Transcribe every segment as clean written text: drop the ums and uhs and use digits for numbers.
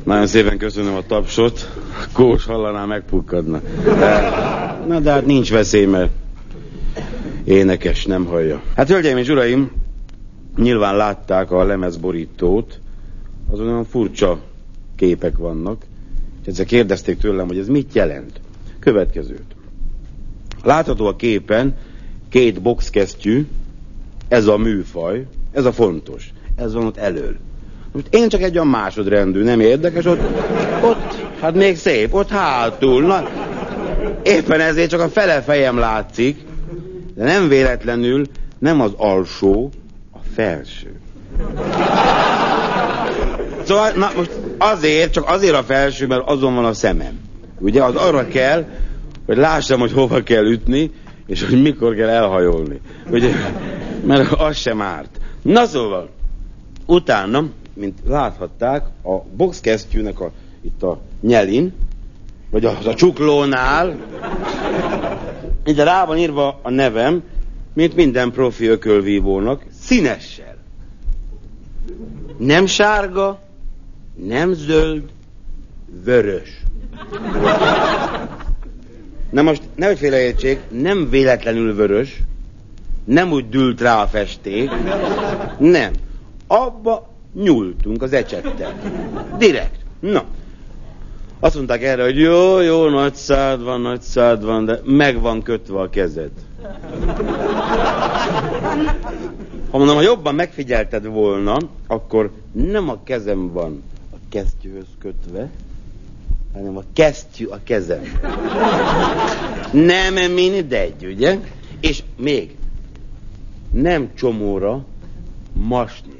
Nagyon szépen köszönöm a tapsot. Kós hallaná, megpukkadna. Na de hát nincs veszély, mert énekes, nem hallja. Hát hölgyeim és uraim, nyilván látták a lemezborítót, azon olyan furcsa képek vannak, és egyszer kérdezték tőlem, hogy ez mit jelent. Következőt. Látható a képen 2 boxkesztyű, ez a műfaj, ez a fontos, ez van ott elől. Most én csak egy olyan másodrendű, nem érdekes, ott, hát még szép, ott hátul, na, éppen ezért csak a fele fejem látszik, de nem véletlenül nem az alsó, a felső. Szóval, na most csak azért a felső, mert azon van a szemem. Ugye, az arra kell, hogy lássam, hogy hova kell ütni, és hogy mikor kell elhajolni. Ugye, mert az sem árt. Na szóval, utána, mint láthatták, a boxkesztyűnek itt a nyelin, vagy a csuklónál, ide rá van írva a nevem, mint minden profi ökölvívónak, színessel. Nem sárga, nem zöld, vörös. Na most, nehogy félreértsék, nem véletlenül vörös, nem úgy dűlt rá a festék, nem. Abba nyúltunk az ecsettel. Direkt. Na. Azt mondták erre, hogy jó, nagy szád van, de meg van kötve a kezed. Ha mondom, ha jobban megfigyelted volna, akkor nem a kezem van a kesztyűhöz kötve, hanem a kesztyű a kezem. Nem mindegy, ugye? És még nem csomóra, masnira.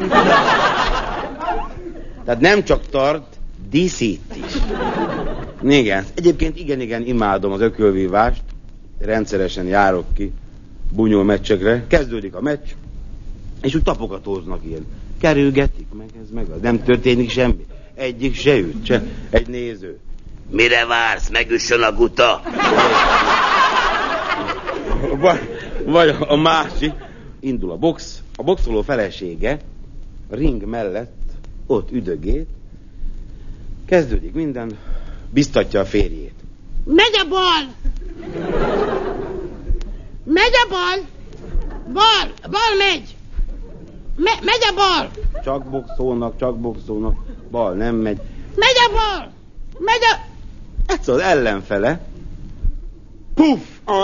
Tehát nem csak tart, díszít is. Igen. Egyébként igen, imádom az ökölvívást. Rendszeresen járok ki bunyó meccsekre. Kezdődik a meccs, és úgy tapogatóznak ilyen. Kerülgetik meg ez meg az. Nem történik semmi. Egyik se üt, se egy néző. Mire vársz? Megüssön a guta? Vagy a másik. Indul a box. A boxoló felesége a ring mellett ott üdögét. Kezdődik minden. Biztatja a férjét. Megy a bal! Megy a bal! Bal megy! Megy a bal! Csak boxolnak. Bal nem megy. Megy a bal! Megy a... Ez az ellenfele. Puff!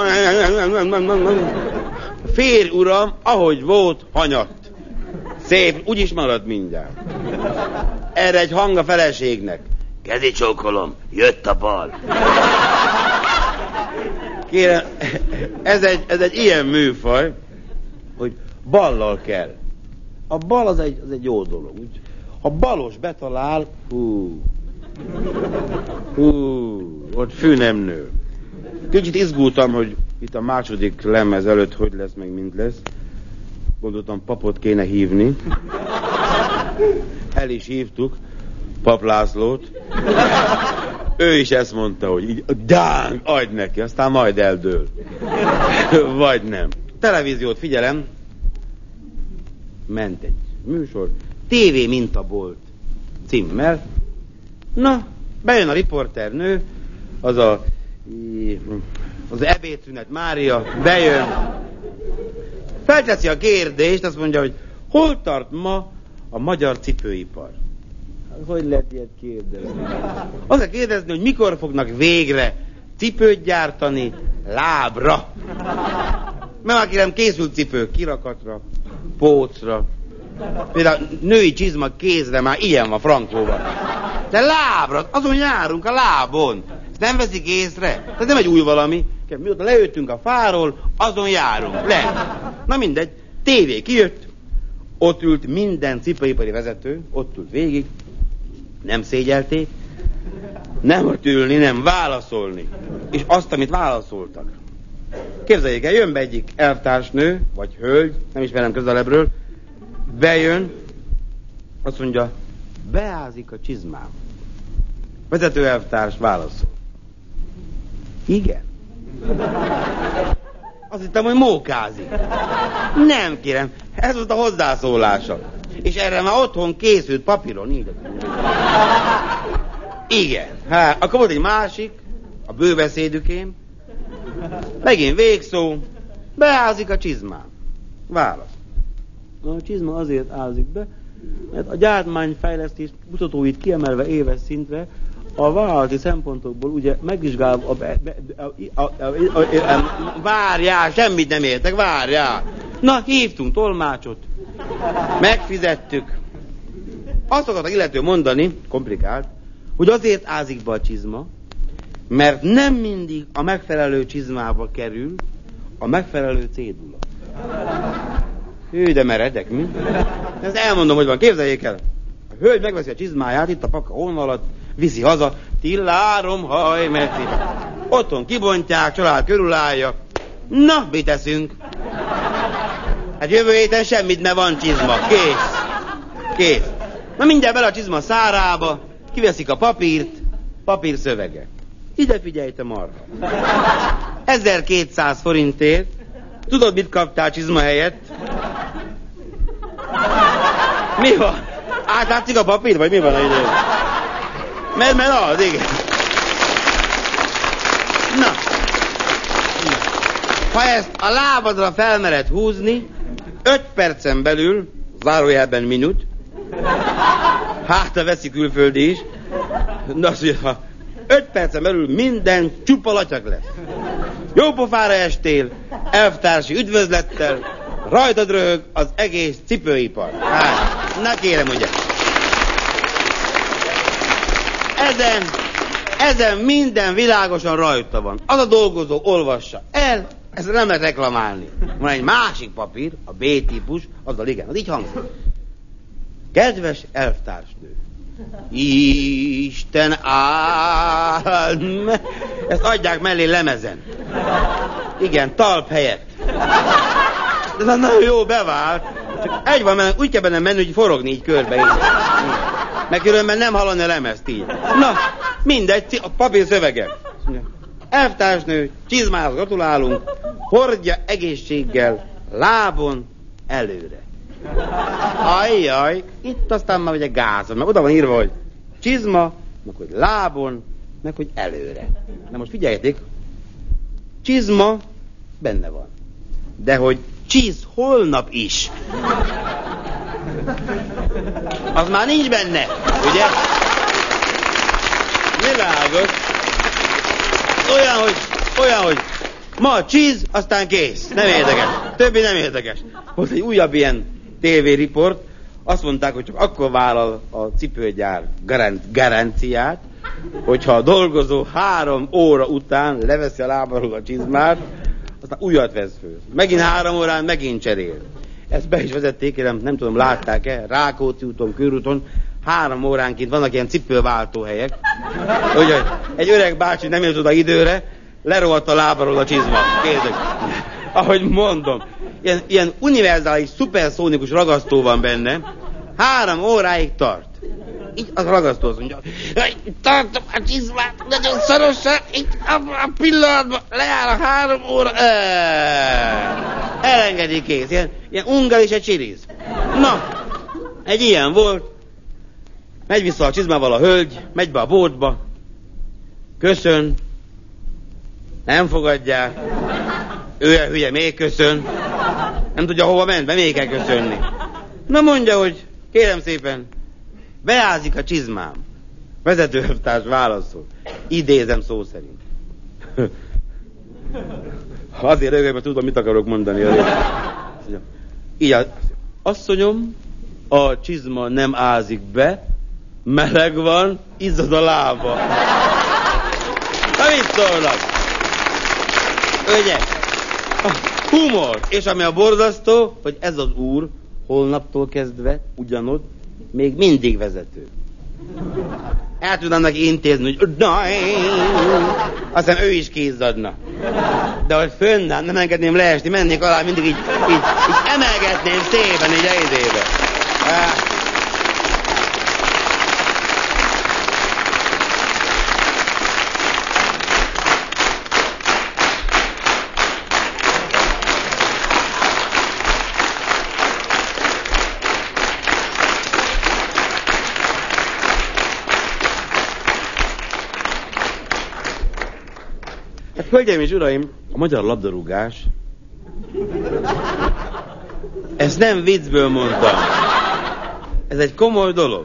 Férj, uram, ahogy volt, hanyatt. Szép, úgyis marad mindjárt. Erre egy hang a feleségnek. Kezi csókolom, jött a bal. Kérem, ez egy ilyen műfaj, hogy ballal kell. A bal az egy jó dolog. Ha balos betalál, ott fű nem nő. Kicsit izgultam, hogy itt a második lemez előtt hogy lesz, meg mint lesz. Gondoltam, papot kéne hívni. El is hívtuk Pap Lászlót. Ő is ezt mondta, hogy így dáng, adj neki, aztán majd eldől. Vagy nem. Televíziót figyelem. Ment egy műsor. TV mintabolt címmel. Na, bejön a riporternő, az ebédszünet Mária, bejön. Felteszi a kérdést, azt mondja, hogy hol tart ma a magyar cipőipar? Hogy lehet ilyet kérdezni? Azt kell kérdezni, hogy mikor fognak végre cipőt gyártani lábra. Mert aki nem készült cipő kirakatra, pócra. Például női csizma kézre már ilyen van frankóban. De lábra, azon járunk a lábon. Ezt nem veszik észre. Ez nem egy új valami. Mióta lejöttünk a fáról, azon járunk. Na mindegy, tévé kijött, ott ült minden cipőipari vezető, ott ült végig, nem szégyelték, nem ott ülni, nem válaszolni. És azt, amit válaszoltak. Képzeljék el, jön be egyik elvtársnő, vagy hölgy, nem ismerem közelebbről, bejön, azt mondja, beázik a csizmám. Vezető elvtárs válaszol. Igen. Azt hittem, hogy mókázik. Nem, kérem, ez volt a hozzászólása. És erre már otthon készült papíron, így. Igen. Hát, akkor volt egy másik, a bőbeszédükém. Megint végszó. Beázik a csizmám. Válasz. A csizma azért ázik be, mert a gyártmányfejlesztés mutatóit kiemelve éves szintre a vállalati szempontokból ugye megvizsgálva várjál, semmit nem értek, várjál. Na, hívtunk tolmácsot. Megfizettük. Azt akartak illető mondani, komplikált, hogy azért ázik be a csizma, mert nem mindig a megfelelő csizmába kerül a megfelelő cédula. Hű, de meredek, mi? Ezt elmondom, hogy van, képzeljék el. A hölgy megveszi a csizmáját, itt a paka honvalat, viszi haza, tillárom, haj, meci. Otthon kibontják, család körülállja. Na, mit teszünk? Hát jövő héten semmit, mert van csizma. Kész. Kész. Na mindjárt bele a csizma szárába, kiveszik a papírt, papír szövege. Ide figyelj, te marha. 1200 forintért. Tudod, mit kaptál csizma helyett? Mi van? Átlátszik a papír, vagy mi van a idő? Mert az, igen. Na. Ha ezt a lábadra felmered húzni, 5 percen belül, zárójelben minut, hát a veszi külföldi is, na azt mondja, ha 5 percen belül minden csupa latyak lesz. Jó pofára estél, elvtársi üdvözlettel, rajtad röhög az egész cipőipar. Hát, na kérem, ugye. Ezen minden világosan rajta van. Az a dolgozó olvassa el, ezt nem lehet reklamálni. Van egy másik papír, a B-típus, azzal igen, az így hangzik. Kedves elvtársnő, Isten áld meg. Ezt adják mellé lemezen. Igen, talp helyett. De nagyon jó bevált. Csak egy van, mert úgy kell benne menni, hogy forogni így körbe. Így. Mert különben nem hallani a lemezt így. Na, mindegy, a papír szövege. Elvtársnő, csizmához gratulálunk, hordja egészséggel, lábon előre. Ajjaj, itt aztán már ugye gázon, meg oda van írva, hogy csizma, meg hogy lábon, meg hogy előre. Na most figyeljetek, csizma benne van, de hogy csiz holnap is, az már nincs benne, ugye? Világos. Olyan, hogy ma csiz, aztán kész. Nem érdekes. Többi nem érdekes. Volt egy újabb ilyen tévériport, azt mondták, hogy csak akkor vállal a cipőgyár garanciát, hogyha a dolgozó 3 óra után leveszi a lábáról a csizmát, aztán újat vesz föl. Megint 3 órán, megint cserél. Ezt be is vezették, nem tudom, látták-e, Rákóczi úton, körúton, 3 óránként vannak ilyen cipőváltóhelyek. Ugye, egy öreg bácsi nem jött oda időre, lerohadt a lábáról a csizma. Kérdez. Ahogy mondom, ilyen univerzális, szuperszónikus ragasztó van benne, 3 óráig tart. Így az ragasztó azt mondja, tartom a csizmát, nagyon szorosan, itt a pillanatban leáll a 3 óra. Elengedi, kész. Ilyen ungar és egy csiriz. Na, egy ilyen volt. Megy vissza a csizmával a hölgy, megy be a boltba, köszön, nem fogadják, ő a hülye, még köszön, nem tudja hova ment, be még kell köszönni. Na mondja, hogy kérem szépen, beázik a csizmám. Vezetőelvtárs válaszol, idézem szó szerint. Azért rögök, mert tudom, mit akarok mondani. Így, asszonyom, a csizma nem ázik be, meleg van, izzad a lába. Na mit szólnak? Ugye? Humor. És ami a borzasztó, hogy ez az úr holnaptól kezdve ugyanott még mindig vezető. El tudnám neki intézni, hogy aztán ő is kézzadna. De hogy fönnám, nem engedném leesni, mennék alá, mindig így emelgetném szépen, így a idébe. Hölgyeim és uraim, a magyar labdarúgás, ezt nem viccből mondtam. Ez egy komoly dolog.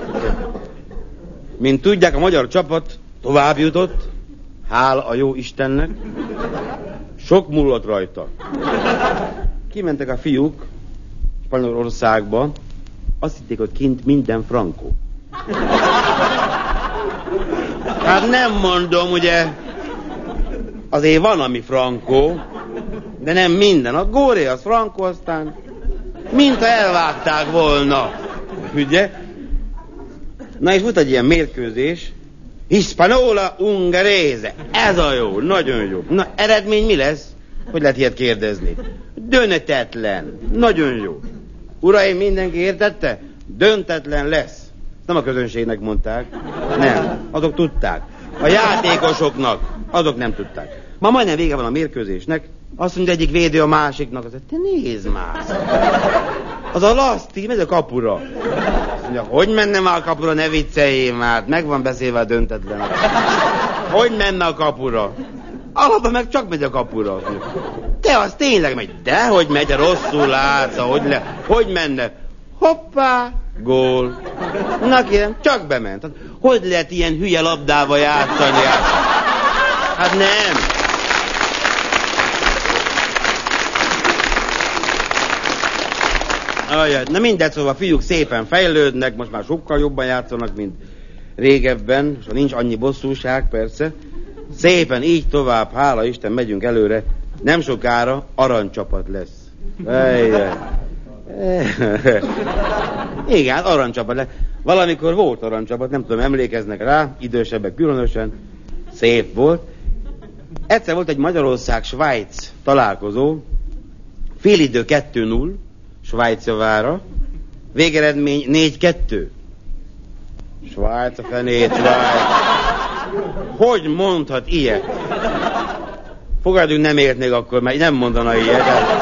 Mint tudják, a magyar csapat tovább jutott, hála a jó Istennek. Sok múlott rajta. Kimentek a fiúk Spanyolországba, azt hitték, hogy kint minden frankó. Hát nem mondom, ugye, azért van, ami frankó, de nem minden. A góré az frankó, aztán mintha elvágták volna. Ugye? Na és volt egy ilyen mérkőzés, Hispanola Ungarese. Ez a jó, nagyon jó. Na, eredmény mi lesz? Hogy lehet ilyet kérdezni? Döntetlen. Nagyon jó. Uraim, mindenki értette? Döntetlen lesz. Nem a közönségnek mondták. Nem, azok tudták. A játékosoknak, azok nem tudták. Ma majdnem vége van a mérkőzésnek, azt mondja egyik védő a másiknak, azt mondja, te nézd már. Az a Laszti megy a kapura. Azt mondja, hogy menne már a kapura, ne vicceljél már, meg van beszélve a döntetlen. Hogy menne a kapura? Alapban meg csak megy a kapura. Te az tényleg megy. De hogy megy, rosszul látsz, hogy menne? Hoppá, gól. Na kérem, csak bement. Hogy lehet ilyen hülye labdával játszani? Hát nem. Ajaj, na mindegy, szóval a fiúk szépen fejlődnek, most már sokkal jobban játszanak, mint régebben, és nincs annyi bosszúság, persze. Szépen így tovább, hála Isten, megyünk előre. Nem sokára aranycsapat lesz. Ajaj. Igen, aranycsapat lesz. Valamikor volt aranycsapat, nem tudom, emlékeznek rá, idősebbek különösen. Szép volt. Egyszer volt egy Magyarország-Svájc találkozó, félidő 2-0, Svájc javára, végeredmény 4-2. Svájc a fenét, Svájc. Hogy mondhat ilyet? Fogadjunk, nem értnék akkor, mert nem mondana ilyet.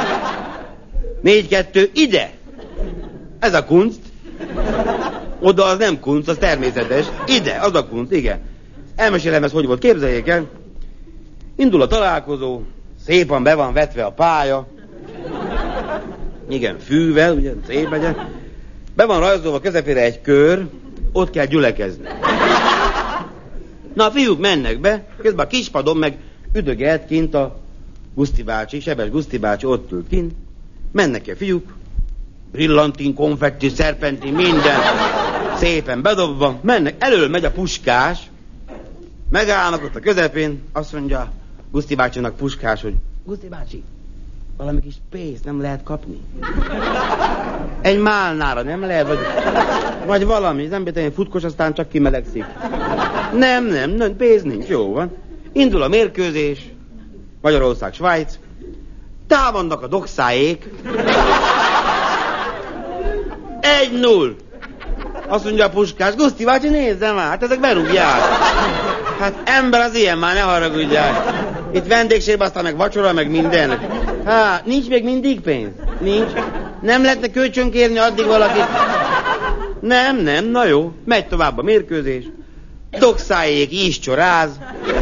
4-2 ide. Ez a kunst. Oda az nem kunst, az természetes. Ide, az a kunst, igen. Elmesélem ezt, hogy volt, képzeljék el. Indul a találkozó, szépen be van vetve a pálya. Igen, fűvel, ugye, szép legyen. Be van rajzolva közepére egy kör, ott kell gyülekezni. Na, a fiúk mennek be, közben a kispadon meg üdögelt kint a Guszti bácsi, Sebes Guszti bácsi ott ült kint. Mennek ki a fiúk, brillantin, konfetti, szerpentin, minden szépen bedobva. Mennek, elől megy a Puskás, megállnak ott a közepén, azt mondja Guszti bácsinak Puskás, hogy Guszti bácsi, valami kis pénzt nem lehet kapni? Egy málnára nem lehet, vagy valami, nem beteg, futkos, aztán csak kimelegszik. Nem, pénz nincs, jó van. Indul a mérkőzés, Magyarország, Svájc, támadnak a dokszáék. 1-0. Azt mondja a Puskás, Guszti bácsi, nézzem már, hát ezek berúgják. Hát ember az ilyen, már ne haragudjál. Itt vendégségben, aztán meg vacsora, meg minden. Hát, nincs még mindig pénz? Nincs. Nem lehetne kölcsönkérni addig valakit? Nem, na jó. Megy tovább a mérkőzés. Dokszájék is csoráz.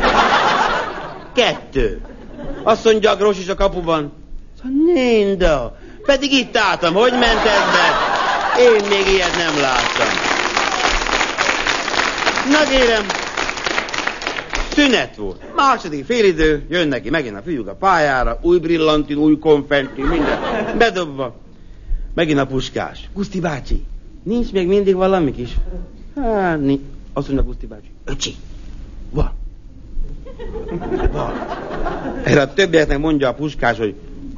2. Azt mondja a Gros is a kapuban. Ninda. Pedig itt álltam, hogy ment ez be? Én még ilyet nem láttam. Na kérem. Szünet volt. Második félidő, jönnek ki megint a fiúk a pályára, új brillantin, új konfetti, minden. Bedobva. Megint a Puskás. Guszti bácsi, nincs még mindig valami kis? Hát, azt mondja Guszti bácsi. Öcsi, van. Erre a többieknek mondja a Puskás, hogy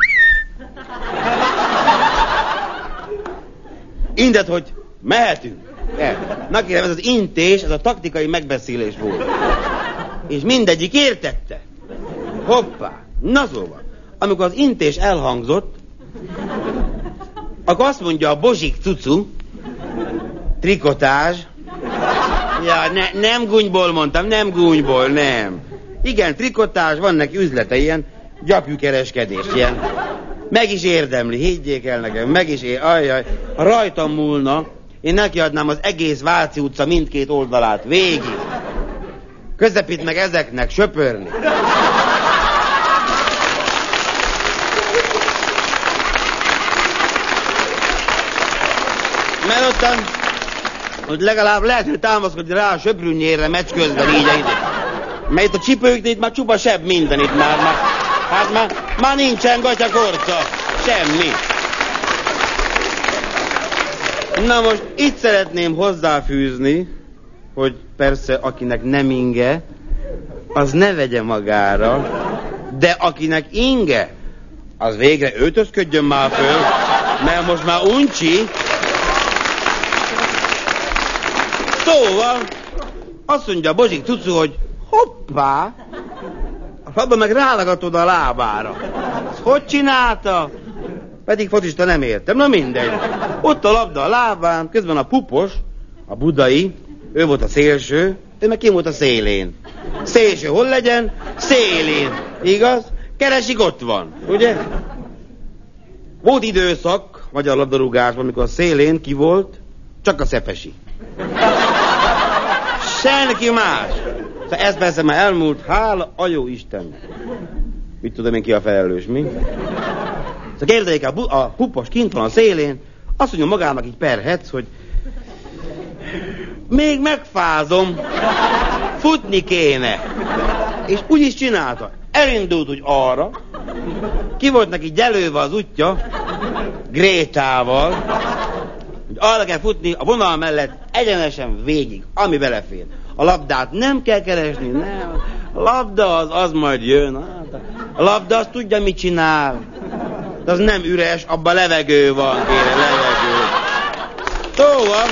indet, hogy mehetünk. Na kérem, ez az intés, ez a taktikai megbeszélés volt. És mindegyik értette. Hoppá. Na szóval, amikor az intés elhangzott, akkor azt mondja a Bozsik cucu, trikotázs. Ja, nem gúnyból mondtam, nem gúnyból, nem. Igen, trikotázs, van neki üzlete, ilyen gyapjúkereskedés, ilyen. Meg is érdemli, higgyék el nekem, ajjaj, ha rajtam múlna, én nekiadnám az egész Váci utca mindkét oldalát, végig. Közepít meg ezeknek söpörni. gondoltam, hogy legalább lehetne támaszkodni rá a söprűnyérre meccs közben így. Mert itt a csipőknél itt már csupa sebb minden itt már. Hát már nincsen gatyakorca. Semmi. Na most itt szeretném hozzáfűzni, hogy persze akinek nem inge, az ne vegye magára, de akinek inge, az végre öltözködjön már föl, mert most már uncsi. Szóval azt mondja Bozsik Cucu, hogy hoppá, abban meg rálagatod a lábára. Ezt hogy csinálta? Pedig focista nem értem, na mindegy. Ott a labda a lábán, közben a Pupos, a budai, ő volt a szélső, ő meg ki volt a szélén. Szélső hol legyen? Szélén. Igaz? Keresik, ott van, ugye? Volt időszak magyar labdarúgásban, amikor a szélén ki volt, csak a Szepesi. Senki más. Szóval ez persze már elmúlt, hála a jó Isten. Mit tudom én, ki a felelős, mi? Szóval kérdeljék, a Pupos kint van a szélén, azt mondja magának így perhetsz, hogy még megfázom, futni kéne. És úgy is csinálta. Elindult úgy arra, ki volt neki gyelőve az útja, Grétával, hogy arra kell futni a vonal mellett egyenesen végig, ami belefér. A labdát nem kell keresni, nem. A labda az majd jön. A labda az tudja, mit csinál. De az nem üres, abban levegő van, kérem, levegő. Szóval...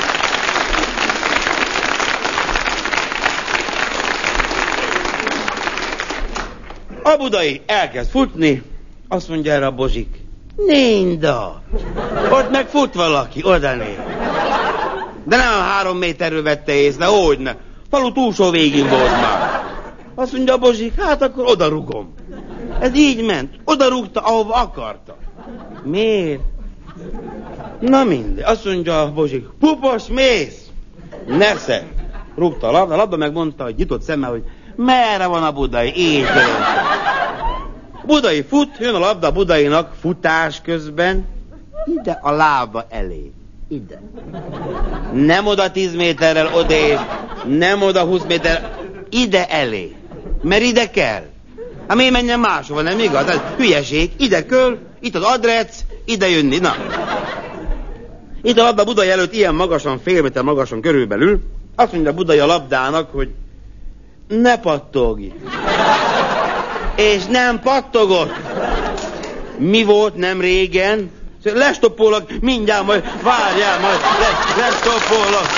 A budai elkezd futni, azt mondja erre a Bozsik, Ninda, ott meg fut valaki, odanéz. De nem 3 méterről vette észre, hogyne. Falu túlsó végén volt már. Azt mondja a Bozsik, hát akkor odarugom. Ez így ment, odarúgta, ahova akarta. Miért? Na mindegy, azt mondja a Bozsik, Pupos, mész. Nesze. Rúgta a labda megmondta, hogy nyitott szemmel, hogy merre van a budai, így. Budai fut, jön a labda a budainak futás közben, ide a lába elé. Ide. Nem oda 10 méterrel odébb, nem oda 20 méter, ide elé. Mert ide kell. Hát miért menjen máshova, nem igaz? Hát hülyeség, ide köl, itt az adrec, ide jönni, na. Itt a labda Budai előtt ilyen magasan, fél méter magasan körülbelül, azt mondja a Budai a labdának, hogy ne pattogj. És nem pattogott. Mi volt nem régen? Lestoppolok, mindjárt majd, várjál majd, lestoppolok,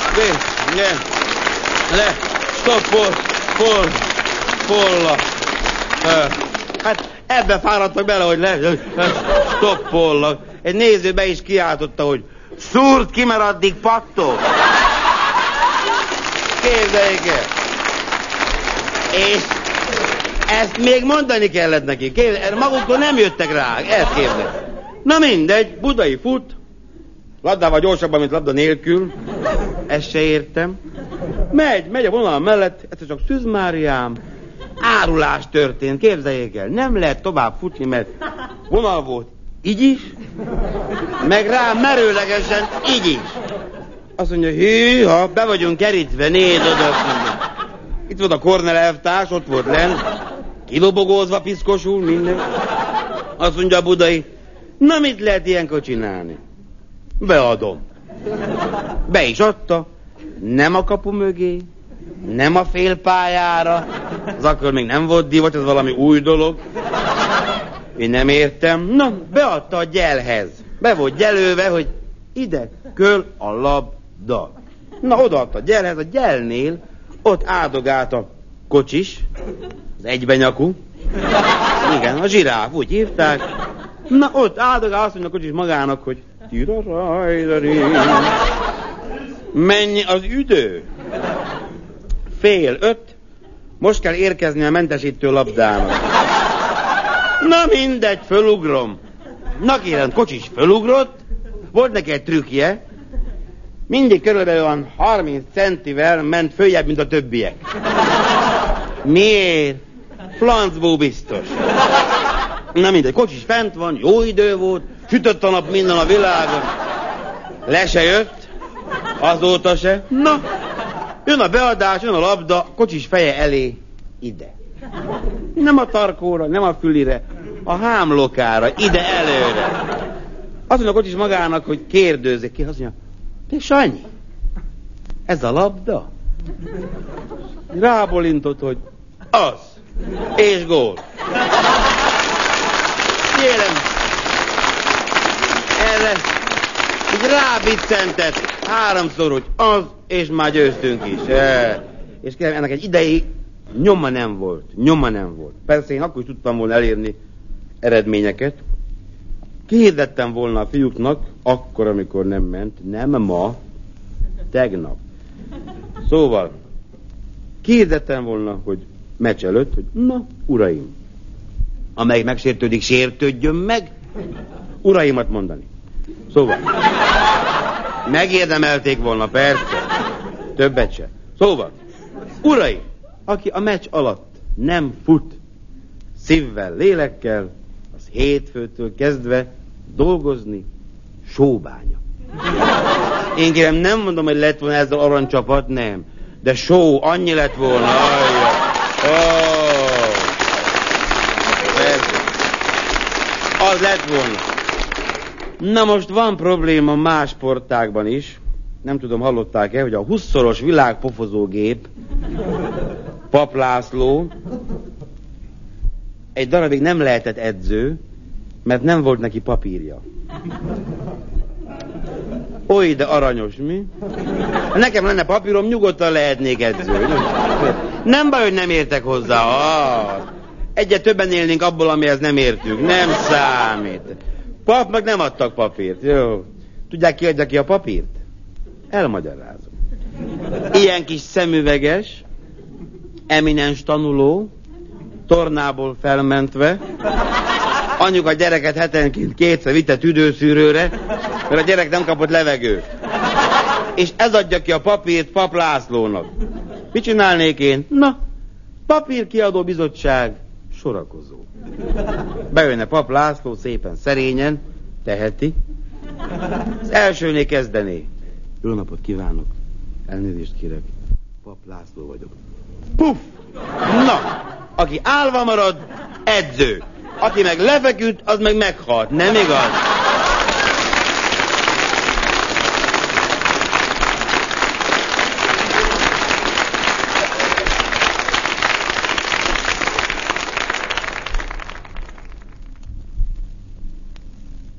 lestoppolok. Hát ebbe fáradtak bele, hogy lestoppolok. Egy néző be is kiáltotta, hogy szúrt ki, mert addig pattog. Képzeljék el. És ezt még mondani kellett neki. Erre maguktól nem jöttek rá. Ezt képzeljék. Na mindegy, Budai fut. Labdával gyorsabban, mint labda nélkül. Ezt se értem. Megy a vonal mellett. Ez csak Szűz Máriám. Árulás történt. Képzeljék el. Nem lehet tovább futni, mert vonal volt. Így is. Meg rá merőlegesen így is. Azt mondja, hűha, be vagyunk kerítve, nézd oda. Itt volt a Kornel elvtárs, ott volt lenn. Kilobogózva, piszkosul, minden. Azt mondja a Budai, na mit lehet ilyenkor csinálni? Beadom. Be is adta. Nem a kapu mögé, nem a félpályára. Az akkor még nem volt divat, ez valami új dolog. Én nem értem. Na, beadta a gyelhez. Be volt gyelőve, hogy ide köl a labda. Na, odaadta a gyelhez, a gyelnél ott áldogált a kocsis, az egybenyakú. Igen, a zsiráf, úgy hívták. Na, ott áldogál, azt mondja a kocsis magának, hogy mennyi az üdő? 4:30. Most kell érkezni a mentesítő labdának. Na mindegy, fölugrom. Na kérem, kocsis fölugrott, volt neki egy trükkje, mindig körülbelül van 30 centivel ment följebb, mint a többiek. Miért? Flancból biztos. Na mindegy, kocsis fent van, jó idő volt, sütött a nap minden a világon. Le se jött, Azóta se. Na, jön a beadás, jön a labda, kocsis feje elé, ide. Nem a tarkóra, nem a fülire, a hámlokára, ide előre. Azt mondja a kocsis magának, hogy kérdőzzék ki, azt mondja, te Sanyi, ez a labda? Rábólintott, hogy az, és gól. Kérem, erre így rábiccentett háromszor, hogy az, és már győztünk is. És kérem, ennek egy ideig nyoma nem volt. Persze én akkor is tudtam volna elérni eredményeket. Kihirdettem volna a fiúknak, akkor, amikor nem ment, nem ma, tegnap. Szóval, kihirdettem volna, hogy meccs előtt, hogy na, uraim, amelyik megsértődik, sértődjön meg, uraimat mondani. Szóval, megérdemelték volna, persze, többet se. Szóval, uraim, aki a meccs alatt nem fut szívvel, lélekkel, az hétfőtől kezdve dolgozni sóbánya. Én kérem, nem mondom, hogy lett volna ezzel aranycsapat, nem. De só, annyi lett volna. Az lett volna. Na most van probléma más sportágban is. Nem tudom, hallották-e, hogy a 20-szoros világpofozógép Pap László egy darabig nem lehetett edző, mert nem volt neki papírja. Oly, de aranyos, mi? Nekem lenne papírom, nyugodtan lehetnék edző. Nem baj, hogy nem értek hozzá. Egyet többen élnénk abból, amihez nem értünk. Nem számít. Papnak nem adtak papírt. Jó. Tudják, ki adja ki a papírt? Elmagyarázom. Ilyen kis szemüveges, eminens tanuló, tornából felmentve, anyuka a gyereket hetenként kétszer vitte tüdőszűrőre, mert a gyerek nem kapott levegőt. És ez adja ki a papírt Pap Lászlónak. Mit csinálnék én? Na, papírkiadó bizottság sorakozó. Bejönne Pap László szépen szerényen, teheti. Az elsőnél kezdené. Jó napot kívánok. Elnézést kérek. Pap László vagyok. Puff! Na, aki állva marad, edző. Aki meg lefeküdt, az meg meghalt. Nem igaz?